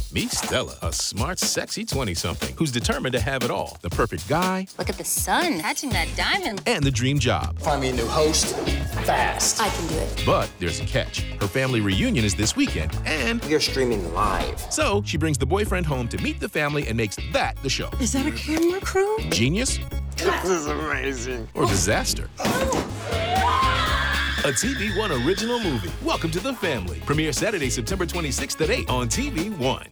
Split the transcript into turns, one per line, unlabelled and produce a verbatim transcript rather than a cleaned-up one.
Meet Stella, a smart, sexy twenty-something who's determined to have it all. The perfect guy.
Look at the sun, catching that diamond.
And the dream job.
Find me a new host fast.
I can do it.
But there's a catch. Her family reunion is this weekend, and
we are streaming live.
So she brings the boyfriend home to meet the family and makes that the show.
Is that a camera crew?
Genius?
This is amazing.
Or disaster? A T V One original movie. Welcome to the family. Premiere Saturday, September twenty-sixth at eight on T V One.